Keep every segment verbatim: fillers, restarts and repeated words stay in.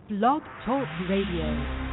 Blog Talk Radio.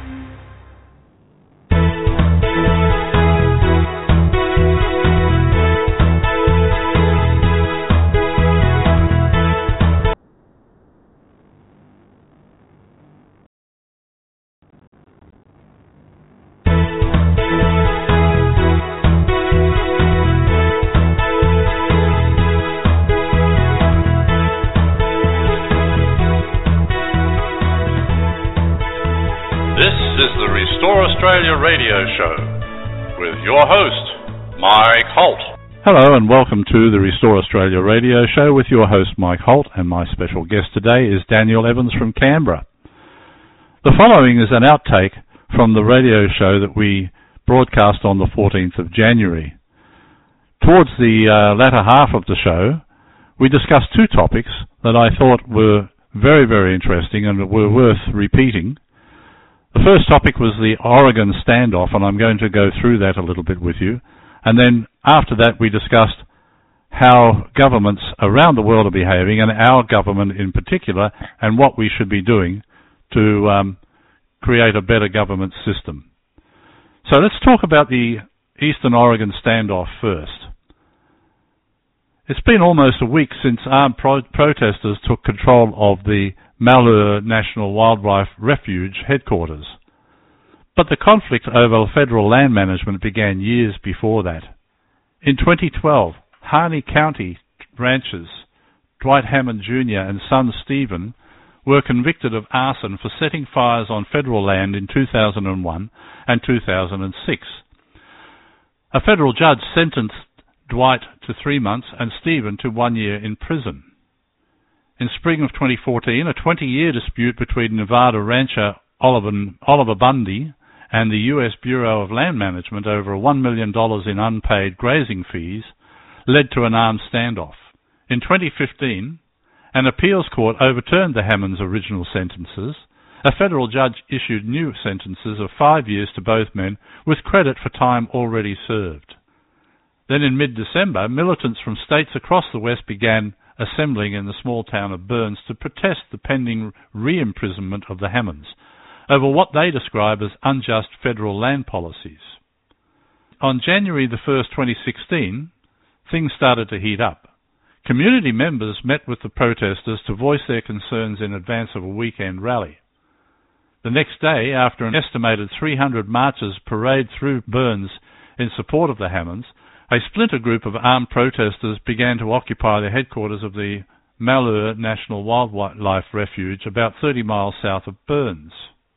Restore Australia Radio Show with your host, Mike Holt. Hello and welcome to the Restore Australia Radio Show with your host, Mike Holt, and my special guest today is Daniel Evans from Canberra. The following is an outtake from the radio show that we broadcast on the fourteenth of January. Towards the uh, latter half of the show, we discussed two topics that I thought were very, very interesting and were worth repeating. The first topic was the Oregon standoff, and I'm going to go through that a little bit with you. And then after that, we discussed how governments around the world are behaving, and our government in particular, and what we should be doing to um, create a better government system. So let's talk about the Eastern Oregon standoff first. It's been almost a week since armed pro- protesters took control of the Malheur National Wildlife Refuge headquarters. But the conflict over federal land management began years before that. In twenty twelve, Harney County ranchers Dwight Hammond Junior and son Stephen were convicted of arson for setting fires on federal land in two thousand one and two thousand six. A federal judge sentenced Dwight to three months and Stephen to one year in prison. In spring of twenty fourteen, a twenty-year dispute between Nevada rancher Oliver, Oliver Bundy and the U S Bureau of Land Management over one million dollars in unpaid grazing fees led to an armed standoff. In twenty fifteen, an appeals court overturned the Hammonds' original sentences. A federal judge issued new sentences of five years to both men with credit for time already served. Then in mid-December, militants from states across the West began assembling in the small town of Burns to protest the pending re-imprisonment of the Hammonds over what they describe as unjust federal land policies. On January the first, twenty sixteen, things started to heat up. Community members met with the protesters to voice their concerns in advance of a weekend rally. The next day, after an estimated three hundred marchers parade through Burns in support of the Hammonds, a splinter group of armed protesters began to occupy the headquarters of the Malheur National Wildlife Refuge about thirty miles south of Burns.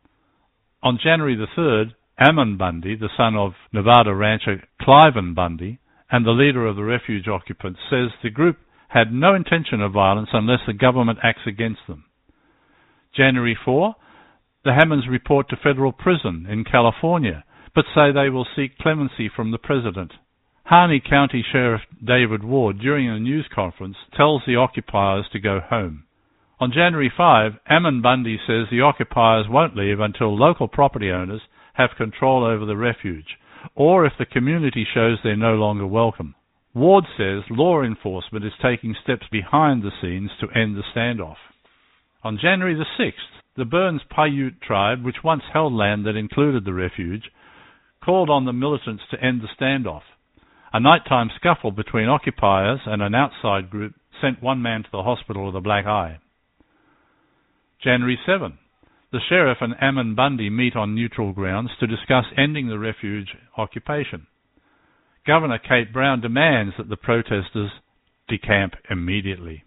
On January the third, Ammon Bundy, the son of Nevada rancher Cliven Bundy and the leader of the refuge occupants, says the group had no intention of violence unless the government acts against them. January fourth, the Hammonds report to federal prison in California, but say they will seek clemency from the president. Harney County Sheriff David Ward, during a news conference, tells the occupiers to go home. On January fifth, Ammon Bundy says the occupiers won't leave until local property owners have control over the refuge, or if the community shows they're no longer welcome. Ward says law enforcement is taking steps behind the scenes to end the standoff. On January the sixth, the Burns Paiute tribe, which once held land that included the refuge, called on the militants to end the standoff. A nighttime scuffle between occupiers and an outside group sent one man to the hospital with a black eye. January seventh, the sheriff and Ammon Bundy meet on neutral grounds to discuss ending the refuge occupation. Governor Kate Brown demands that the protesters decamp immediately.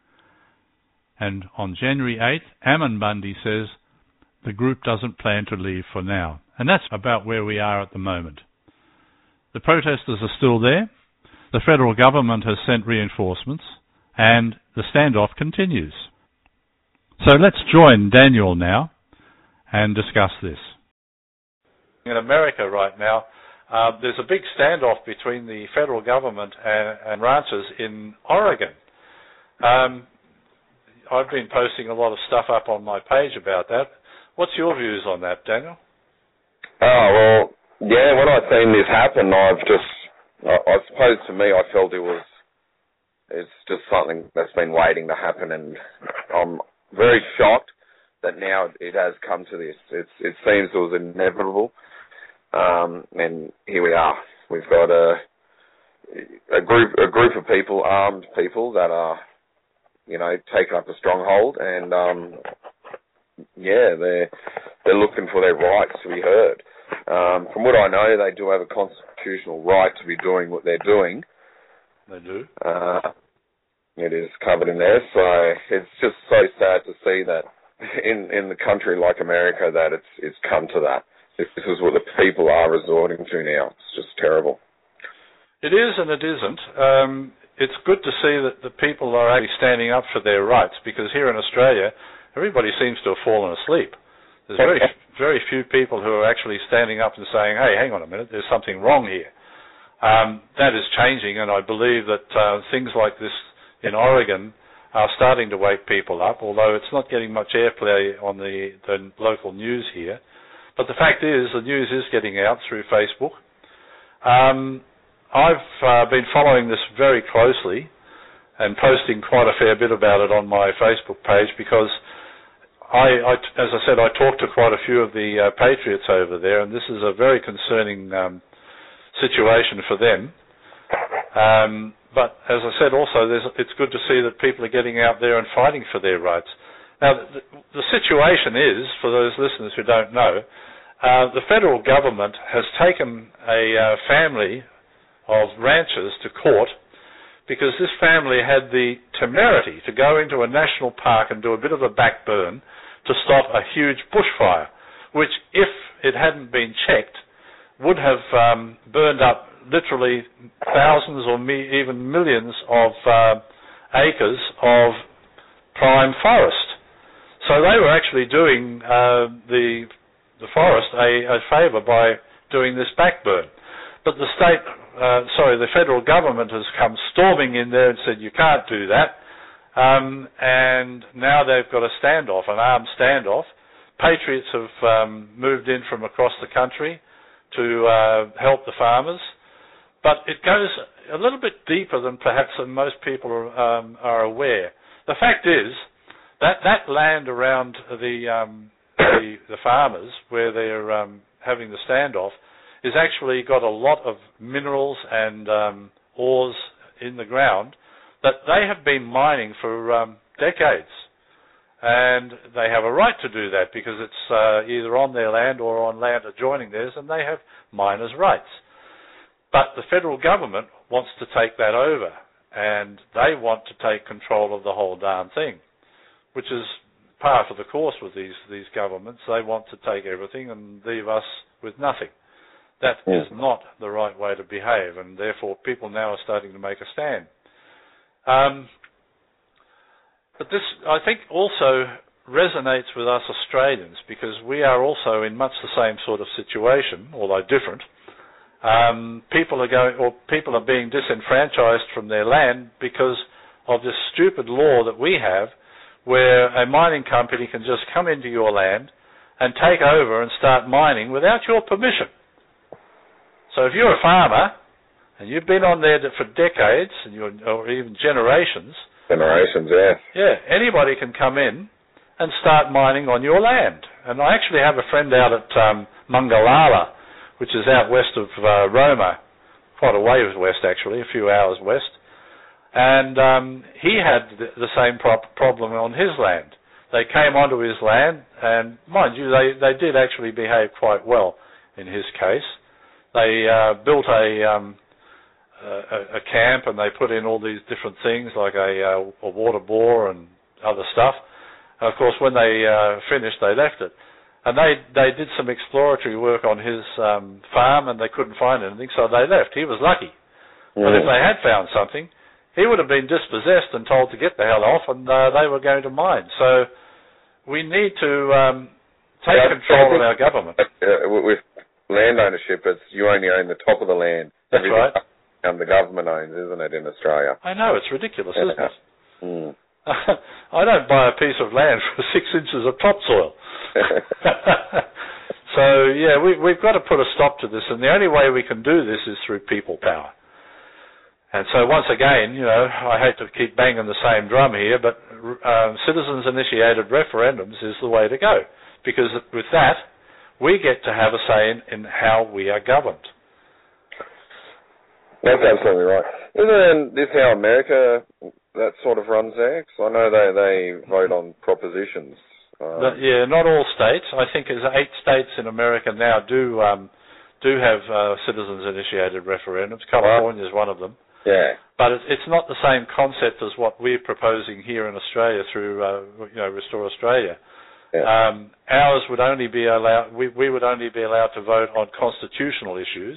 And on January eighth, Ammon Bundy says the group doesn't plan to leave for now. And that's about where we are at the moment. The protesters are still there, the federal government has sent reinforcements, and the standoff continues. So let's join Daniel now and discuss this. In America right now, uh, there's a big standoff between the federal government and, and ranchers in Oregon. Um, I've been posting a lot of stuff up on my page about that. What's your views on that, Daniel? Oh, well, yeah, when I've seen this happen, I've just, I, I suppose to me, I felt it was, it's just something that's been waiting to happen, and I'm very shocked that now it has come to this. It's, it seems it was inevitable, um, and here we are. We've got a a group a group of people, armed people, that are, you know, taking up a stronghold, and um, yeah, they're they're looking for their rights to be heard. Um, from what I know, they do have a constitutional right to be doing what they're doing. They do. Uh, it is covered in there, so it's just so sad to see that in in the country like America that it's it's come to that. This is what the people are resorting to now. It's just terrible. It is and it isn't. Um, it's good to see that the people are actually standing up for their rights, because here in Australia, everybody seems to have fallen asleep. There's very very few people who are actually standing up and saying, hey, hang on a minute, there's something wrong here. Um, that is changing, and I believe that uh, things like this in Oregon are starting to wake people up, although it's not getting much airplay on the, the local news here. But the fact is, the news is getting out through Facebook. Um, I've uh, been following this very closely and posting quite a fair bit about it on my Facebook page, because I, I as I said, I talked to quite a few of the uh, patriots over there, and this is a very concerning um, situation for them. Um, but as I said also, there's, it's good to see that people are getting out there and fighting for their rights. Now, the, the situation is, for those listeners who don't know, uh, the federal government has taken a uh, family of ranchers to court because this family had the temerity to go into a national park and do a bit of a backburn to stop a huge bushfire, which, if it hadn't been checked, would have um, burned up literally thousands or me, even millions of uh, acres of prime forest. So they were actually doing uh, the the forest a, a favour by doing this backburn. But the state, uh, sorry, the federal government has come storming in there and said you can't do that. Um, and now they've got a standoff, an armed standoff. Patriots have um, moved in from across the country to uh, help the farmers. But it goes a little bit deeper than perhaps most people are, um, are aware. The fact is that that land around the um, the, the farmers where they're um, having the standoff is actually got a lot of minerals and um, ores in the ground that they have been mining for um, decades. And they have a right to do that because it's uh, either on their land or on land adjoining theirs, and they have miners' rights. But the federal government wants to take that over, and they want to take control of the whole darn thing, which is par for the course with these, these governments. They want to take everything and leave us with nothing. That is not the right way to behave, and therefore people now are starting to make a stand. Um, but this, I think, also resonates with us Australians, because we are also in much the same sort of situation, although different. Um, people are going, or people are being disenfranchised from their land because of this stupid law that we have, where a mining company can just come into your land and take over and start mining without your permission. So if you're a farmer and you've been on there for decades, and you're, or even generations, generations, yeah, yeah, anybody can come in and start mining on your land. And I actually have a friend out at um, Mungalala, which is out west of uh, Roma, quite a way west actually, a few hours west. And um, he had the, the same pro- problem on his land. They came onto his land, and mind you, they, they did actually behave quite well in his case. They uh, built a, um, a a camp, and they put in all these different things like a, a water bore and other stuff. And of course, when they uh, finished, they left it. And they they did some exploratory work on his um, farm, and they couldn't find anything, so they left. He was lucky. Mm. But if they had found something, he would have been dispossessed and told to get the hell off, and uh, they were going to mine. So we need to um, take yeah, control of our government. Uh, with land ownership, it's you only own the top of the land. That's Everything right. And the government owns, isn't it, in Australia? I know, it's ridiculous, yeah. isn't it? Mm. I don't buy a piece of land for six inches of topsoil. So, yeah, we, we've got to put a stop to this, and the only way we can do this is through people power. And so once again, you know, I hate to keep banging the same drum here, but um, citizens-initiated referendums is the way to go, because with that, we get to have a say in, in how we are governed. That's absolutely right. Isn't this how America that sort of runs there? 'Cause I know they, they vote on propositions. Um, but, yeah, not all states. I think there's eight states in America now do um, do have uh, citizens-initiated referendums. California is one of them. Yeah. But it, it's not the same concept as what we're proposing here in Australia through, uh, you know, Restore Australia. Yeah. Um, ours would only be allowed. We, we would only be allowed to vote on constitutional issues.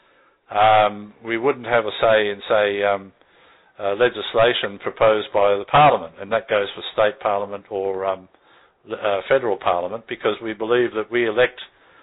Um, we wouldn't have a say in, say, um, uh, legislation proposed by the Parliament, and that goes for state Parliament or um, uh, federal Parliament, because we believe that we elect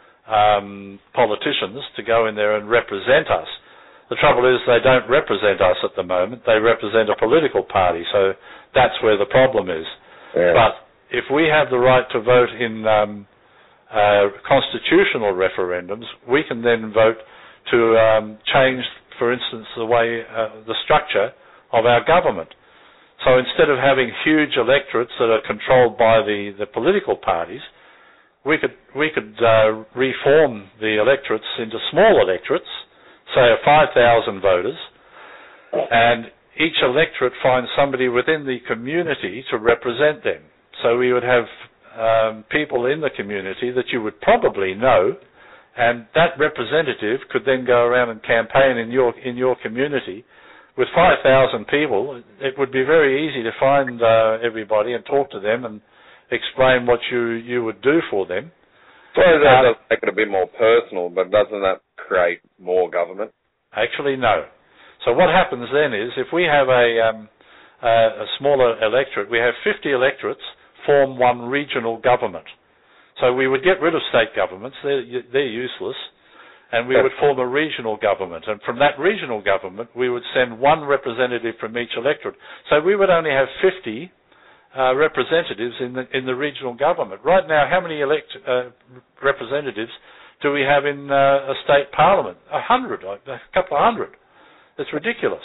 um, politicians to go in there and represent us. The trouble is they don't represent us at the moment. They represent a political party, so that's where the problem is. Yeah. But if we have the right to vote in um, uh, constitutional referendums, we can then vote to um, change, for instance, the way, uh, the structure of our government. So instead of having huge electorates that are controlled by the, the political parties, we could we could uh, reform the electorates into small electorates, say of five thousand voters, and each electorate finds somebody within the community to represent them. So we would have um, people in the community that you would probably know, and that representative could then go around and campaign in your in your community. With five thousand people, it would be very easy to find uh, everybody and talk to them and explain what you, you would do for them. So that does make it a bit more personal, but doesn't that create more government? Actually, no. So what happens then is, if we have a, um, a, a smaller electorate, we have fifty electorates form one regional government. So we would get rid of state governments, they're, they're useless, and we would form a regional government. And from that regional government, we would send one representative from each electorate. So we would only have fifty uh, representatives in the, in the regional government. Right now, how many elect, uh, representatives do we have in uh, a state parliament? A hundred, a couple of hundred. It's ridiculous.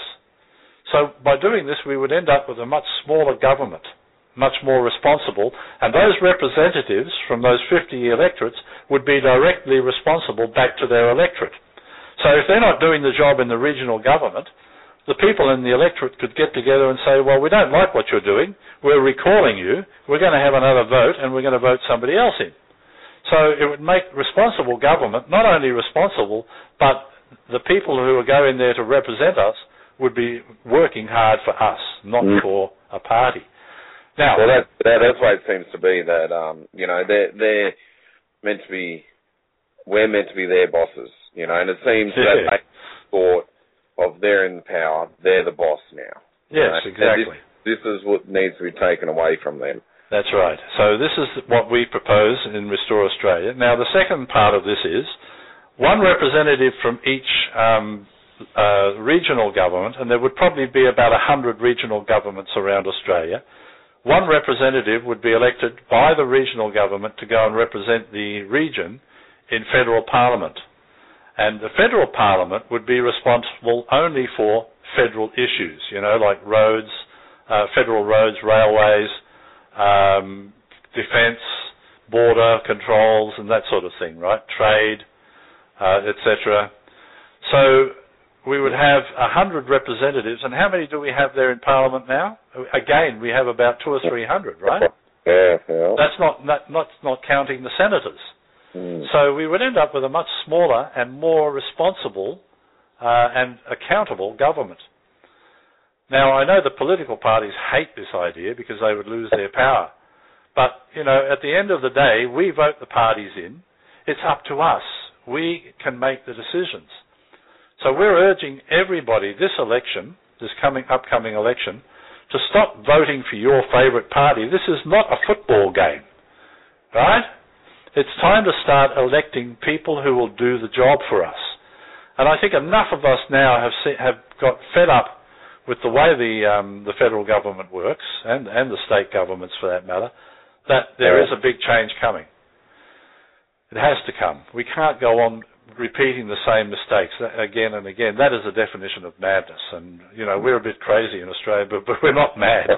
So by doing this, we would end up with a much smaller government, much more responsible, and those representatives from those fifty electorates would be directly responsible back to their electorate. So if they're not doing the job in the regional government, the people in the electorate could get together and say, well, we don't like what you're doing, we're recalling you, we're going to have another vote, and we're going to vote somebody else in. So it would make responsible government not only responsible, but the people who are going there to represent us would be working hard for us, not mm. for a party. Now, well, that, that, that's why it seems to be that, um, you know, they're, they're meant to be, we're meant to be their bosses, you know, and it seems yeah. that they thought of they're in power, they're the boss now. Yes, know? exactly. This, this is what needs to be taken away from them. That's right. So this is what we propose in Restore Australia. Now, the second part of this is one representative from each um, uh, regional government, and there would probably be about one hundred regional governments around Australia. One representative would be elected by the regional government to go and represent the region in federal parliament. And the federal parliament would be responsible only for federal issues, you know, like roads, uh, federal roads, railways, um, defence, border controls, and that sort of thing, right? Trade, uh, et cetera. So we would have a hundred representatives, and how many do we have there in Parliament now? Again, we have about two or three hundred, right? Yeah, yeah. That's not not not, not counting the senators. Mm. So we would end up with a much smaller and more responsible uh, and accountable government. Now, I know the political parties hate this idea because they would lose their power. But, you know, at the end of the day, we vote the parties in. It's up to us. We can make the decisions. So we're urging everybody this election, this coming upcoming election, to stop voting for your favourite party. This is not a football game, right? It's time to start electing people who will do the job for us. And I think enough of us now have se- have got fed up with the way the um, the federal government works, and, and the state governments for that matter, that there is a big change coming. It has to come. We can't go on repeating the same mistakes again and again. That is the definition of madness. And, you know, we're a bit crazy in Australia, but, but we're not mad.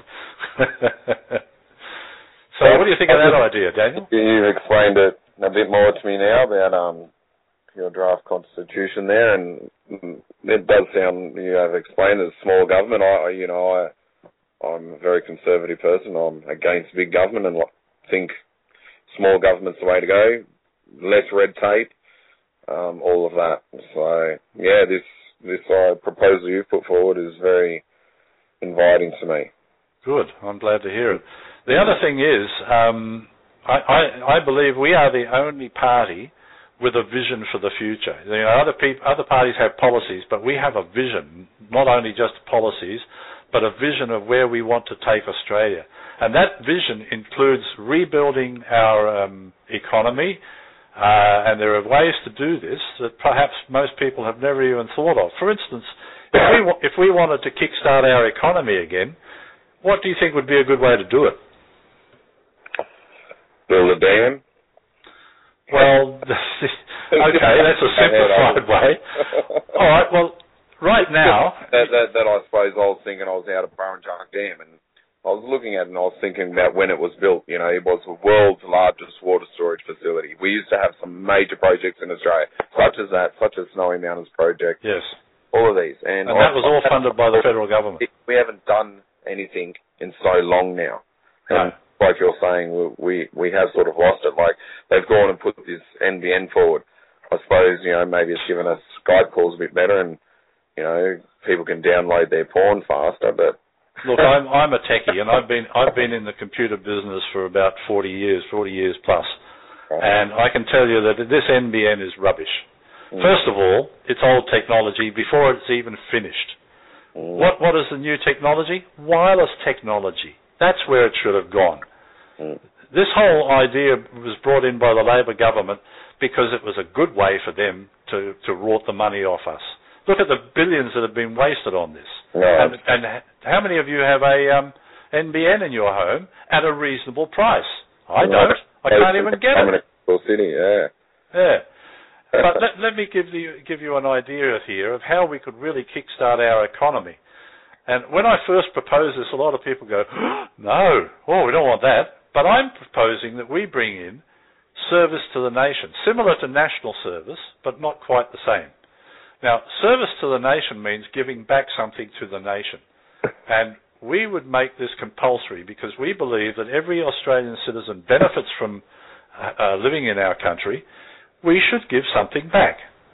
So what do you think of that idea, Daniel? You've explained it a bit more to me now about um, your draft constitution there, and it does sound, you have explained as small government. I, you know, I, I'm a very conservative person. I'm against big government and think small government's the way to go. Less red tape, um, all of that. So yeah, this this uh, proposal you've put forward is very inviting to me. Good. I'm glad to hear it. The other thing is, um, I, I, I believe we are the only party with a vision for the future. You know, other peop- other parties have policies, but we have a vision, not only just policies, but a vision of where we want to take Australia. And that vision includes rebuilding our um, economy, uh, and there are ways to do this that perhaps most people have never even thought of. For instance, if we, wa- if we wanted to kickstart our economy again, what do you think would be a good way to do it? Build a dam? Well, okay, that's a simplified way. All right, well, right now... that, that, that I suppose I was thinking I was out of Burrinjuck Dam, and I was looking at it and I was thinking about when it was built. You know, it was the world's largest water storage facility. We used to have some major projects in Australia, such as that, such as Snowy Mountains Project. Yes. All of these. And, and that was all funded by the federal government. We haven't done anything in so long now. And no. Like you're saying, we we have sort of lost it. Like, they've gone and put this N B N forward. I suppose, you know, maybe it's given us Skype calls a bit better, and, you know, people can download their porn faster, but... Look, I'm I'm a techie, and I've been I've been in the computer business for about forty years, forty years plus, right. And I can tell you that this N B N is rubbish. Mm. First of all, it's old technology before it's even finished. Mm. What what is the new technology? Wireless technology. That's where it should have gone. Mm. This whole idea was brought in by the Labor government because it was a good way for them to, to rort the money off us. Look at the billions that have been wasted on this. Yeah. And, and how many of you have a um, N B N in your home at a reasonable price? I don't. I can't even get it. City, yeah. Yeah. But let, let me give you, give you an idea here of how we could really kickstart our economy. And when I first proposed this, a lot of people go, no, oh, we don't want that. But I'm proposing that we bring in service to the nation, similar to national service, but not quite the same. Now, service to the nation means giving back something to the nation. And we would make this compulsory because we believe that every Australian citizen benefits from uh, living in our country. We should give something back.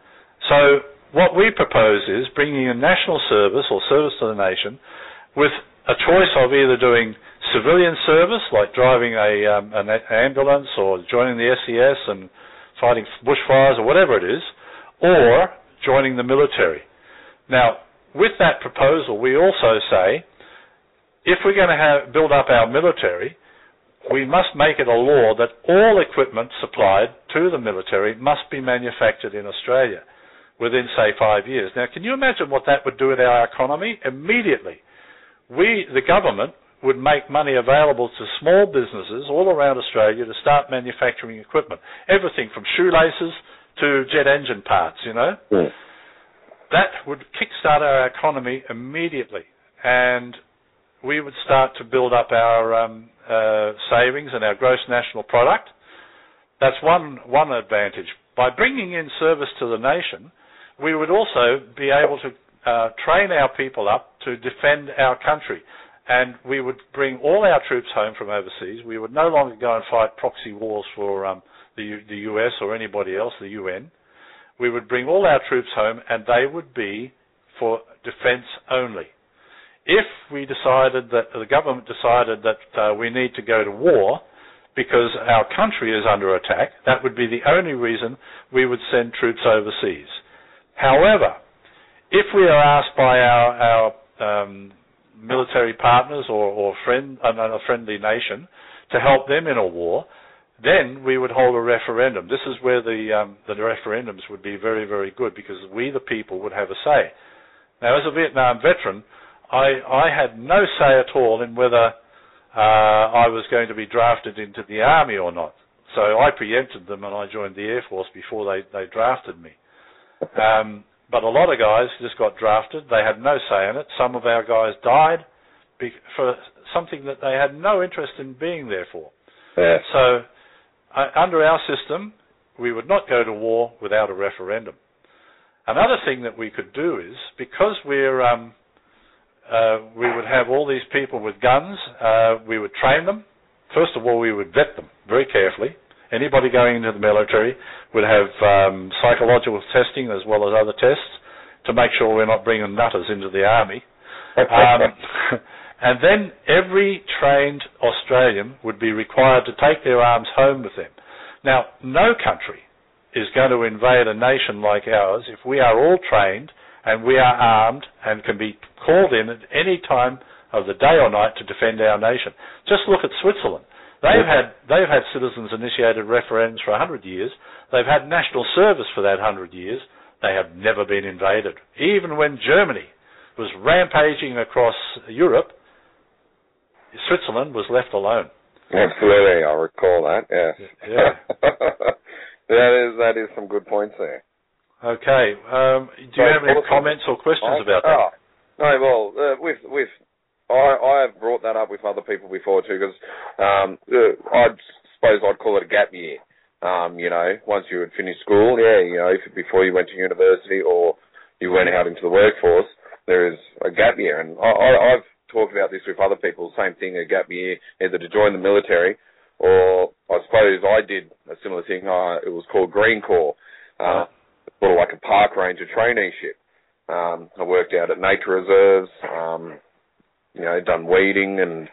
So what we propose is bringing in national service or service to the nation with a choice of either doing civilian service, like driving a um, an ambulance or joining the S E S and fighting bushfires or whatever it is, or joining the military. Now, with that proposal, we also say, if we're going to have, build up our military, we must make it a law that all equipment supplied to the military must be manufactured in Australia within, say, five years. Now, can you imagine what that would do to our economy? Immediately, we, the government, would make money available to small businesses all around Australia to start manufacturing equipment. Everything from shoelaces to jet engine parts, you know. Mm. That would kickstart our economy immediately, and we would start to build up our um, uh, savings and our gross national product. That's one one advantage. By bringing in service to the nation, we would also be able to uh, train our people up to defend our country, and we would bring all our troops home from overseas. We would no longer go and fight proxy wars for um, the, U- the U S or anybody else, the U N. We would bring all our troops home, and they would be for defence only. If we decided that, the government decided that uh, we need to go to war because our country is under attack, that would be the only reason we would send troops overseas. However, if we are asked by our, our um, military partners or, or friend, uh, a friendly nation to help them in a war, then we would hold a referendum. This is where the um, the referendums would be very, very good because we, the people, would have a say. Now, as a Vietnam veteran, I, I had no say at all in whether uh, I was going to be drafted into the army or not. So I preempted them and I joined the Air Force before they, they drafted me. Um, but a lot of guys just got drafted. They had no say in it. Some of our guys died be- for something that they had no interest in being there for. Yeah. So uh, under our system, we would not go to war without a referendum. Another thing that we could do is, because we're, um, uh, we would have all these people with guns, uh, we would train them. First of all, we would vet them very carefully. Anybody going into the military would have um, psychological testing as well as other tests to make sure we're not bringing nutters into the army. Um, and then every trained Australian would be required to take their arms home with them. Now, no country is going to invade a nation like ours if we are all trained and we are armed and can be called in at any time of the day or night to defend our nation. Just look at Switzerland. They've had they've had citizens-initiated referendums for one hundred years. They've had national service for that one hundred years. They have never been invaded. Even when Germany was rampaging across Europe, Switzerland was left alone. Absolutely, I recall that, yes. Yeah. that is that is some good points there. Okay. Um, do you so have any comments or questions I, about that? Oh, no, well, uh, with with I, I have brought that up with other people before too, because um, uh, I suppose I'd call it a gap year. Um, you know, once you had finished school, yeah, you know, if, before you went to university or you went out into the workforce, there is a gap year. And I, I, I've talked about this with other people, same thing, a gap year, either to join the military or I suppose I did a similar thing. Uh, it was called Green Corps, uh, sort of like a park ranger traineeship. Um, I worked out at nature reserves, um, you know, done weeding and,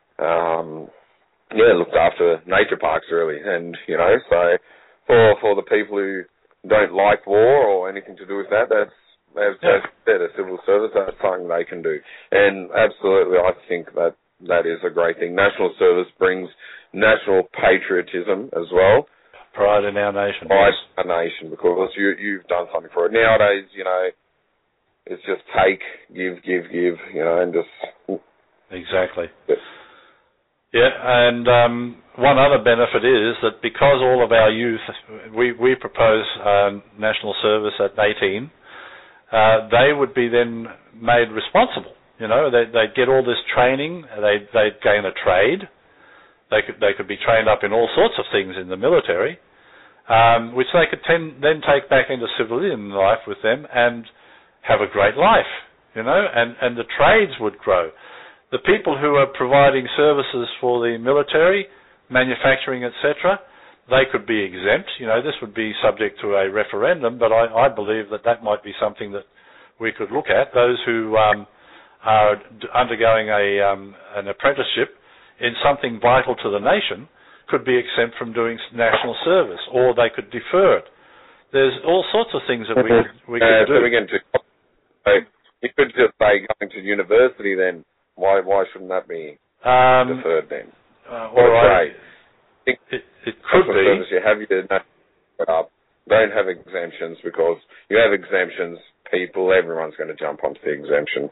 um, yeah, looked after nature parks really. And, you know, so for for the people who don't like war or anything to do with that, that's, as yeah. said, a civil service, that's something they can do. And absolutely, I think that that is a great thing. National service brings national patriotism as well. Pride in our nation. Pride in our nation, because you, you've done something for it. Nowadays, you know, it's just take, give, give, give, you know, and just... Exactly. Yes. Yeah, and um, one other benefit is that because all of our youth, we, we propose uh, national service at eighteen, uh, they would be then made responsible. You know, they, they'd get all this training, they'd, they'd gain a trade, they could, they could be trained up in all sorts of things in the military, um, which they could ten, then take back into civilian life with them and have a great life, you know, and, and the trades would grow. The people who are providing services for the military, manufacturing, et cetera, they could be exempt. You know, this would be subject to a referendum, but I, I believe that that might be something that we could look at. Those who um, are undergoing a um, an apprenticeship in something vital to the nation could be exempt from doing national service, or they could defer it. There's all sorts of things that we could, we could uh, do. So again, to, so you could just say going to university then. Why why shouldn't that be um, deferred then? Uh, all right. It, it could be. You have your up. Don't have exemptions, because you have exemptions, people, everyone's going to jump onto the exemption.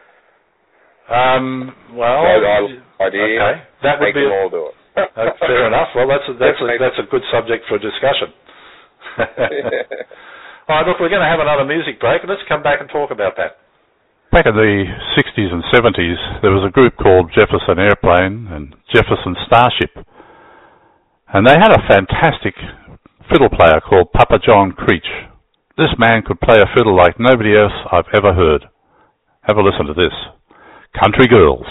Um, well, so idea. Okay. That would make be them all do it. That's fair enough. Well, that's a, that's a, that's a good subject for discussion. yeah. All right, look, we're going to have another music break, and let's come back and talk about that. Back in the sixties and seventies, there was a group called Jefferson Airplane and Jefferson Starship. And they had a fantastic fiddle player called Papa John Creech. This man could play a fiddle like nobody else I've ever heard. Have a listen to this. Country Girls.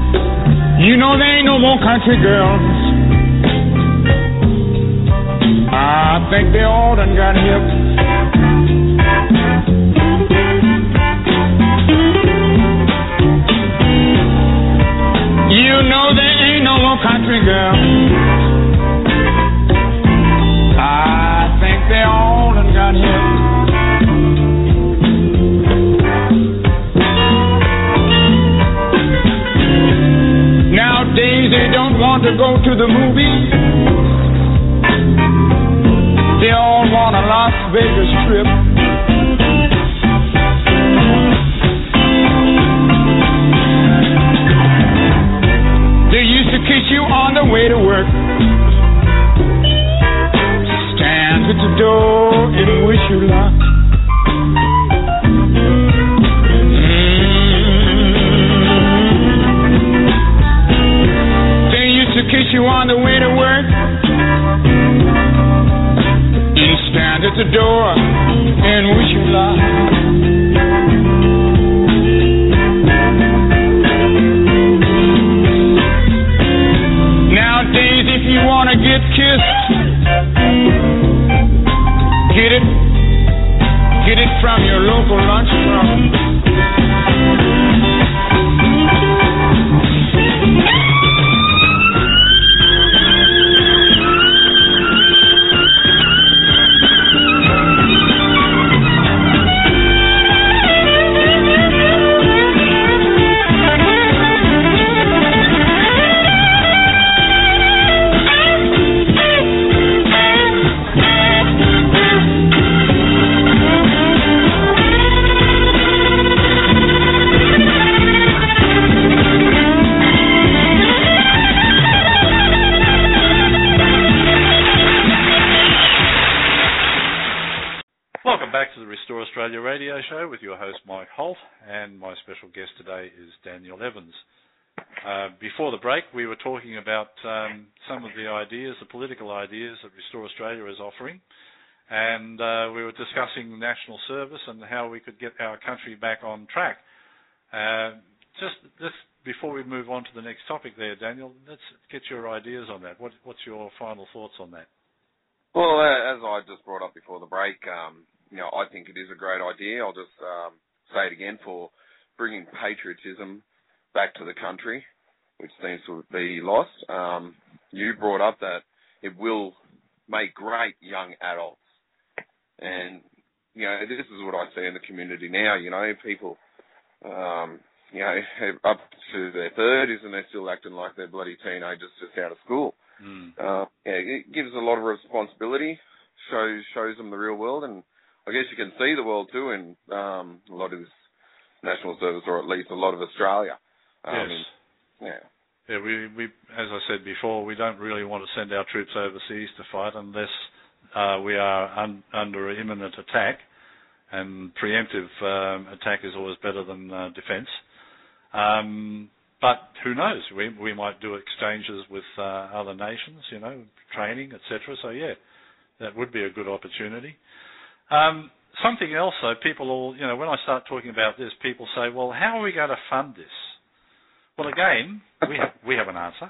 Country girls I think they all done got hip. You know there ain't no more country girl. I think they all done got hip. Nowadays they don't want to go to the movies. They all want a Las Vegas trip. They used to kiss you on the way to work. Stand at the door and wish you luck. Kiss you on the way to work and stand at the door and wish you luck. Nowadays if you want to get kissed, get it get it from your local lunchroom. Australia Radio Show with your host Mike Holt, and my special guest today is Daniel Evans. Uh, before the break, we were talking about um, some of the ideas, the political ideas that Restore Australia is offering, and uh, we were discussing national service and how we could get our country back on track. Uh, just this, before we move on to the next topic there, Daniel, let's get your ideas on that. What, what's your final thoughts on that? Well, as I just brought up before the break, um, you know, I think it is a great idea. I'll just um, say it again, for bringing patriotism back to the country, which seems to be lost. Um, you brought up that it will make great young adults. And, you know, this is what I see in the community now. You know, people, um, you know, up to their thirties and they're still acting like they're bloody teenagers just out of school. Mm. Uh, yeah, it gives a lot of responsibility, shows shows them the real world, and I guess you can see the world too in um, a lot of this national service, or at least a lot of Australia. Um, yes. And, yeah. Yeah, we, we, as I said before, we don't really want to send our troops overseas to fight unless uh, we are un, under imminent attack, and preemptive um, attack is always better than uh, defence. Um, but who knows? We we might do exchanges with uh, other nations, you know, training, et cetera. So yeah, that would be a good opportunity. Um, something else, though, people all, you know, when I start talking about this, people say, well, how are we going to fund this? Well, again, we have, we have an answer.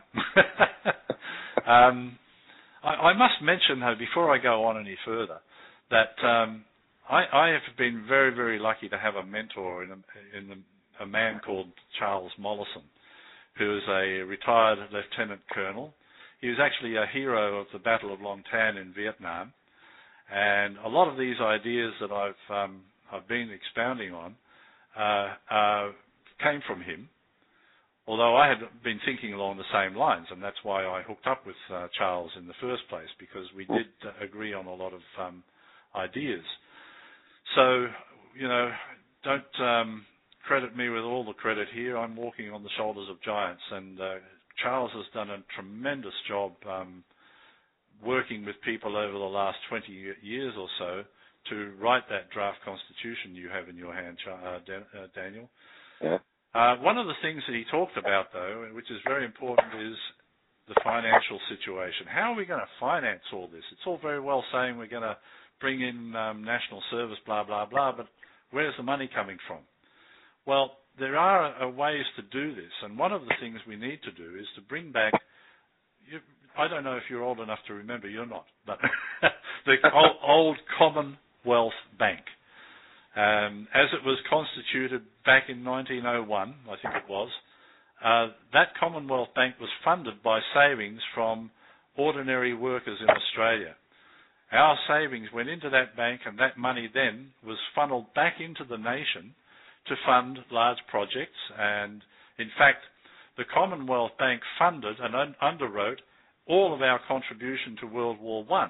um, I, I must mention, though, before I go on any further, that um, I, I have been very, very lucky to have a mentor in a, in a, a man called Charles Mollison, who is a retired lieutenant colonel. He was actually a hero of the Battle of Long Tan in Vietnam. And a lot of these ideas that I've um, I've been expounding on uh, uh, came from him, although I had been thinking along the same lines, and that's why I hooked up with uh, Charles in the first place, because we did uh, agree on a lot of um, ideas. So, you know, don't um, credit me with all the credit here. I'm walking on the shoulders of giants, and uh, Charles has done a tremendous job um, working with people over the last twenty years or so to write that draft constitution you have in your hand, uh, uh, Daniel. Yeah. Uh, one of the things that he talked about, though, which is very important, is the financial situation. How are we going to finance all this? It's all very well saying we're going to bring in um, national service, blah, blah, blah, but where's the money coming from? Well, there are uh, ways to do this, and one of the things we need to do is to bring back... You, I don't know if you're old enough to remember. You're not, but the old, old Commonwealth Bank, um, as it was constituted back in nineteen oh one, I think it was. Uh, that Commonwealth Bank was funded by savings from ordinary workers in Australia. Our savings went into that bank, and that money then was funneled back into the nation to fund large projects. And in fact, the Commonwealth Bank funded and un- underwrote all of our contribution to World War One.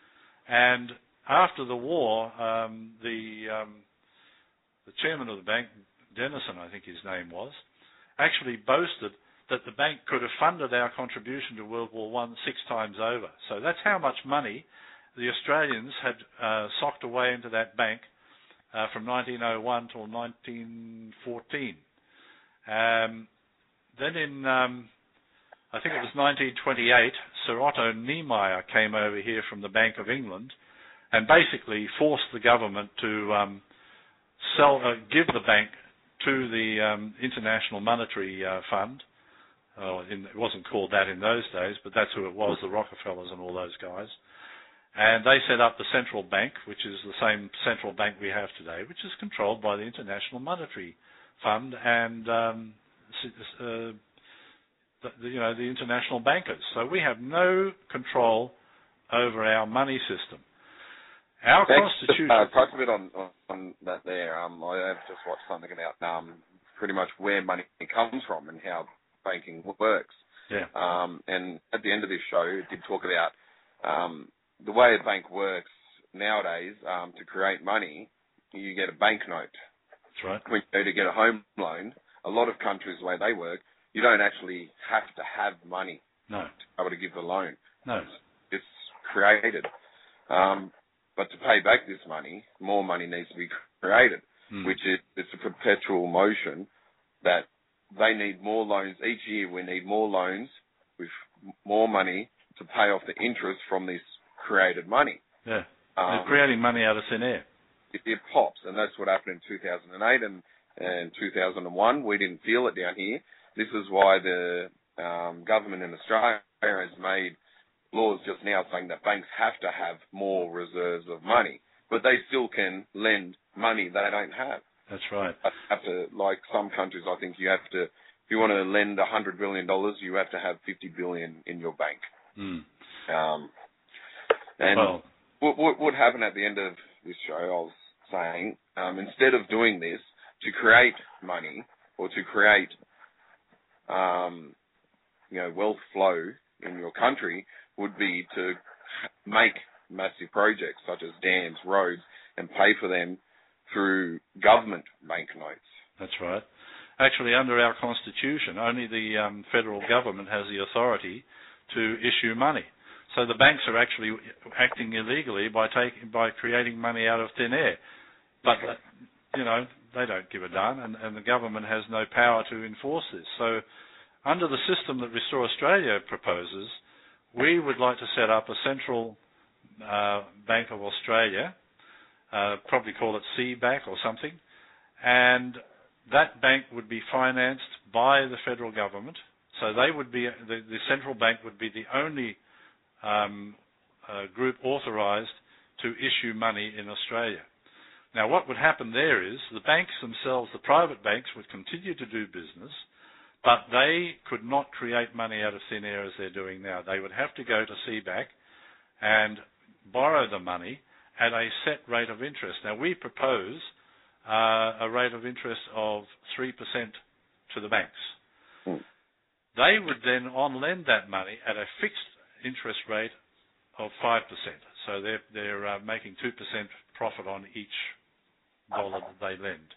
And after the war, um, the um, the chairman of the bank, Denison, I think his name was, actually boasted that the bank could have funded our contribution to World War One six times over. So that's how much money the Australians had uh, socked away into that bank uh, from nineteen oh one till nineteen fourteen. Um, then in, um, I think it was nineteen twenty-eight, Sir Otto Niemeyer came over here from the Bank of England and basically forced the government to um, sell, uh, give the bank to the um, International Monetary uh, Fund. Uh, in, it wasn't called that in those days, but that's who it was, the Rockefellers and all those guys. And they set up the central bank, which is the same central bank we have today, which is controlled by the International Monetary Fund and um, uh, the, you know, the international bankers. So we have no control over our money system. Our Thanks. constitution. Uh, touch a bit on, on, on that there. Um, I have just watched something about um, pretty much where money comes from and how banking works. Yeah. Um, and at the end of this show, it did talk about um, the way a bank works nowadays. Um, to create money, you get a banknote. That's right. When you go to get a home loan, a lot of countries, the way they work, you don't actually have to have money no. to be able to give the loan. No. It's, it's created. Um, but to pay back this money, more money needs to be created, mm. which is it's a perpetual motion that they need more loans. Each year we need more loans with more money to pay off the interest from this created money. Yeah, um, they're creating money out of thin air. It, it pops, and that's what happened in two thousand eight and, and two thousand one. We didn't feel it down here. This is why the um, government in Australia has made laws just now saying that banks have to have more reserves of money, but they still can lend money they don't have. That's right. Have to, like some countries, I think you have to, if you want to lend one hundred billion dollars, you have to have fifty billion dollars in your bank. Mm. Um, and well, what, what would happen at the end of this show, I was saying, um, instead of doing this, to create money or to create, um, you know, wealth flow in your country would be to make massive projects such as dams, roads, and pay for them through government banknotes. That's right. Actually, under our constitution, only the um, federal government has the authority to issue money. So the banks are actually acting illegally by taking by creating money out of thin air. But uh, you know, they don't give a darn, and, and the government has no power to enforce this. So under the system that Restore Australia proposes, we would like to set up a central uh, Bank of Australia. Uh, probably call it C BAC or something, and that bank would be financed by the federal government. So they would be the, the central bank would be the only um, uh, group authorised to issue money in Australia. Now, what would happen there is the banks themselves, the private banks, would continue to do business, but they could not create money out of thin air as they're doing now. They would have to go to C BAC and borrow the money at a set rate of interest. Now, we propose uh, a rate of interest of three percent to the banks. Mm. They would then on-lend that money at a fixed interest rate of five percent. So they're, they're uh, making two percent profit on each dollar that they lend.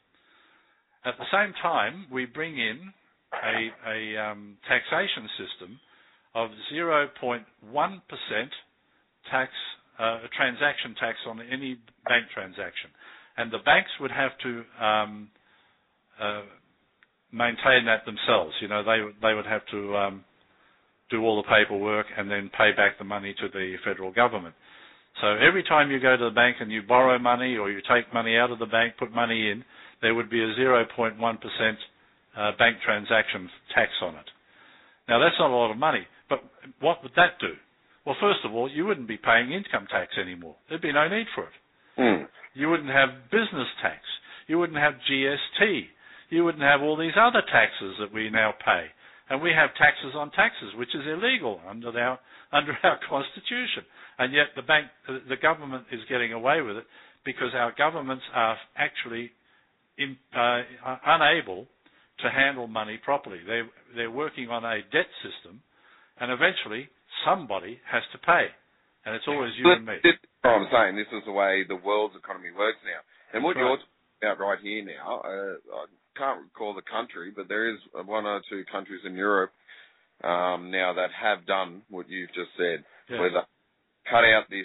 At the same time, we bring in a, a um, taxation system of zero point one percent tax Uh, a transaction tax on any bank transaction. And the banks would have to um, uh, maintain that themselves. You know, they, they would have to um, do all the paperwork and then pay back the money to the federal government. So every time you go to the bank and you borrow money or you take money out of the bank, put money in, there would be a zero point one percent uh, bank transaction tax on it. Now, that's not a lot of money, But what would that do? Well, first of all, you wouldn't be paying income tax anymore. There'd be no need for it. Mm. You wouldn't have business tax. You wouldn't have G S T. You wouldn't have all these other taxes that we now pay. And we have taxes on taxes, which is illegal under our under our constitution. And yet the bank, the government is getting away with it because our governments are actually in, uh, unable to handle money properly. They they're working on a debt system, and eventually somebody has to pay, and it's always you but and me. This is what I'm saying. This is the way the world's economy works now. And what That's right. you're talking about right here now, uh, I can't recall the country, but there is one or two countries in Europe um, now that have done what you've just said, Yeah. where they cut out this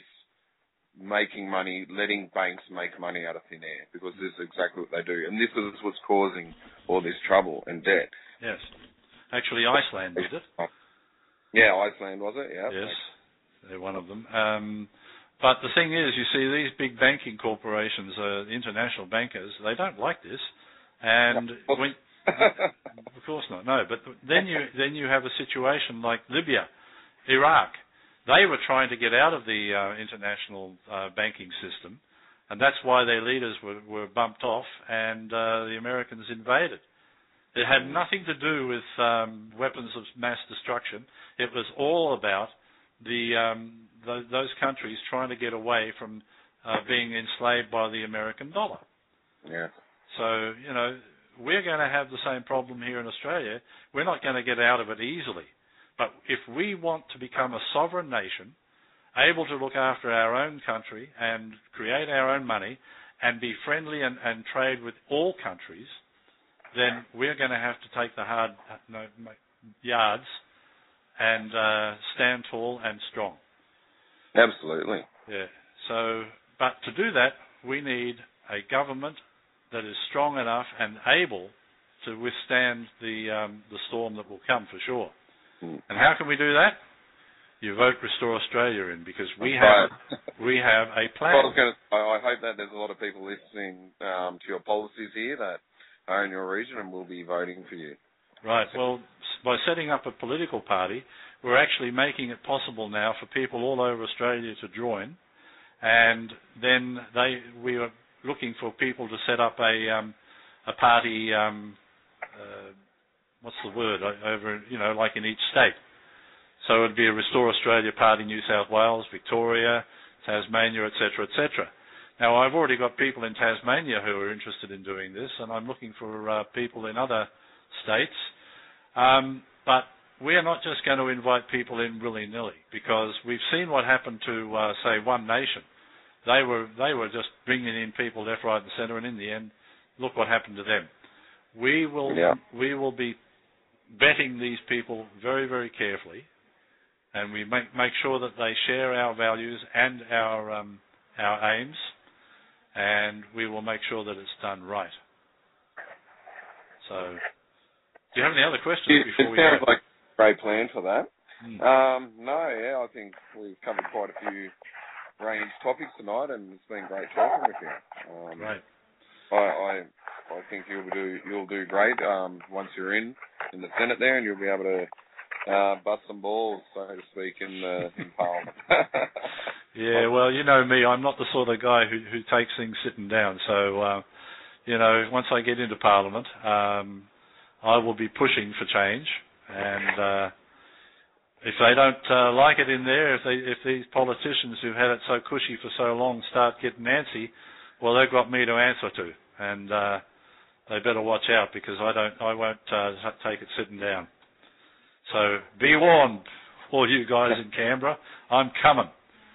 making money, letting banks make money out of thin air, because this is exactly what they do. And this is what's causing all this trouble and debt. Yes. Actually, Iceland did it. Yeah, Iceland, was it? Yeah. Yes, they're one of them. Um, but the thing is, you see, these big banking corporations, uh, international bankers, they don't like this. And No. when, of course not, no. But then you then you have a situation like Libya, Iraq. They were trying to get out of the uh, international uh, banking system, and that's why their leaders were, were bumped off, and uh, the Americans invaded. It had nothing to do with um, weapons of mass destruction. It was all about the um, th- those countries trying to get away from uh, being enslaved by the American dollar. Yeah. So, you know, we're going to have the same problem here in Australia. We're not going to get out of it easily. But if we want to become a sovereign nation, able to look after our own country and create our own money and be friendly and, and trade with all countries, then we're going to have to take the hard no, yards and uh, stand tall and strong. Absolutely. Yeah. So, but to do that, we need a government that is strong enough and able to withstand the um, the storm that will come for sure. Mm. And how can we do that? You vote Restore Australia in, because we That's have right. we have a plan. Well, I, was gonna, I, I hope that there's a lot of people listening um, to your policies here that are in your region and will be voting for you. Right. Well, by setting up a political party, we're actually making it possible now for people all over Australia to join, and then they we are looking for people to set up a um, a party. Um, uh, what's the word over? You know, like in each state. So it'd be a Restore Australia Party, New South Wales, Victoria, Tasmania, et cetera, et cetera. Now, I've already got people in Tasmania who are interested in doing this, and I'm looking for uh, people in other states. Um, but we are not just going to invite people in willy-nilly, because we've seen what happened to, uh, say, One Nation. They were they were just bringing in people left, right, and centre, and in the end, look what happened to them. We will Yeah. we will be vetting these people very, very carefully, and we make make sure that they share our values and our um, our aims, and we will make sure that it's done right. So, do you have any other questions It, before it we sounds go? like a great plan for that. Mm. Um, no, yeah, I think we've covered quite a few range topics tonight, and it's been great talking with you. Um, Right. I, I I think you'll do you'll do great um, once you're in in the Senate there, and you'll be able to uh, bust some balls, so to speak, in the in Parliament. Yeah, well, you know me, I'm not the sort of guy who, who takes things sitting down. So, uh, you know, once I get into Parliament, um, I will be pushing for change. And uh, if they don't uh, like it in there, if they, if these politicians who've had it so cushy for so long start getting antsy, well, they've got me to answer to. And uh, they better watch out, because I don't, I won't uh, take it sitting down. So be warned, all you guys in Canberra, I'm coming.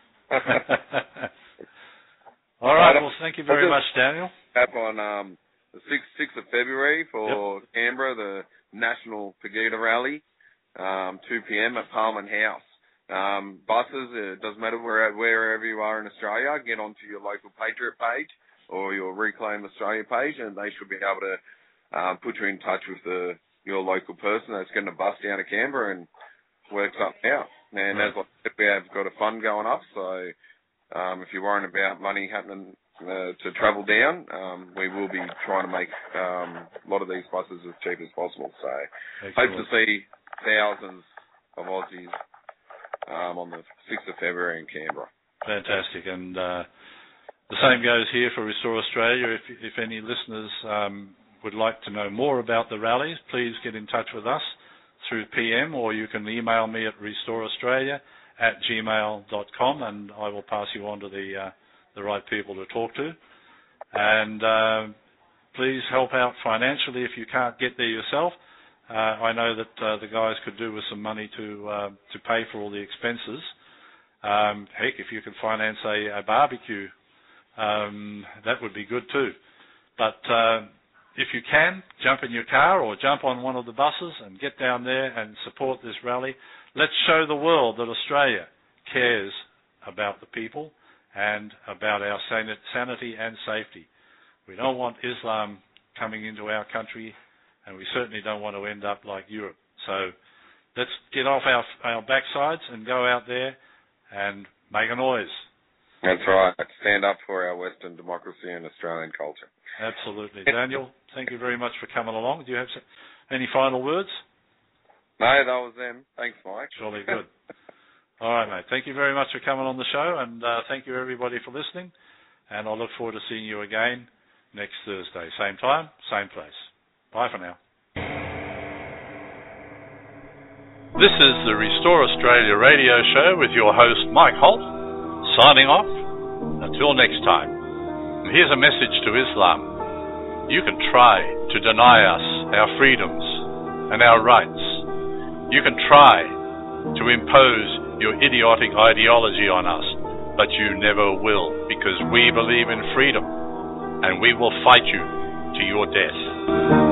All right, well, thank you very much, Daniel. Up on um, the sixth of February for Yep. Canberra, the National Pegida Rally, um, two p.m. at Parliament House. Um, buses, it doesn't matter where, wherever you are in Australia, get onto your local Patriot page or your Reclaim Australia page, and they should be able to um, put you in touch with the your local person that's getting a bus down to Canberra and work something out. And as I said, we have got a fund going up, so um, if you're worrying about money happening uh, to travel down, um, we will be trying to make um, a lot of these buses as cheap as possible. So Excellent. hope to see thousands of Aussies um, on the sixth of February in Canberra. Fantastic. And uh, the same goes here for Restore Australia. If, if any listeners um, would like to know more about the rallies, please get in touch with us through P M, or you can email me at restoreaustralia at gmail dot com, and I will pass you on to the uh, the right people to talk to. And uh, please help out financially if you can't get there yourself. Uh, I know that uh, the guys could do with some money to uh, to pay for all the expenses. Um, heck, if you could finance a, a barbecue, um, that would be good too. But uh, if you can, jump in your car or jump on one of the buses and get down there and support this rally. Let's show the world that Australia cares about the people and about our sanity and safety. We don't want Islam coming into our country, and we certainly don't want to end up like Europe. So let's get off our, our backsides and go out there and make a noise. That's right. Stand up for our Western democracy and Australian culture. Absolutely. Daniel, thank you very much for coming along. Do you have any final words? No, that was them. Thanks, Mike. Surely good. All right, mate. Thank you very much for coming on the show, and uh, thank you, everybody, for listening. And I look forward to seeing you again next Thursday. Same time, same place. Bye for now. This is the Restore Australia radio show with your host, Mike Holt, signing off. Until next time. And here's a message to Islam. You can try to deny us our freedoms and our rights. You can try to impose your idiotic ideology on us, but you never will, because we believe in freedom, and we will fight you to your death.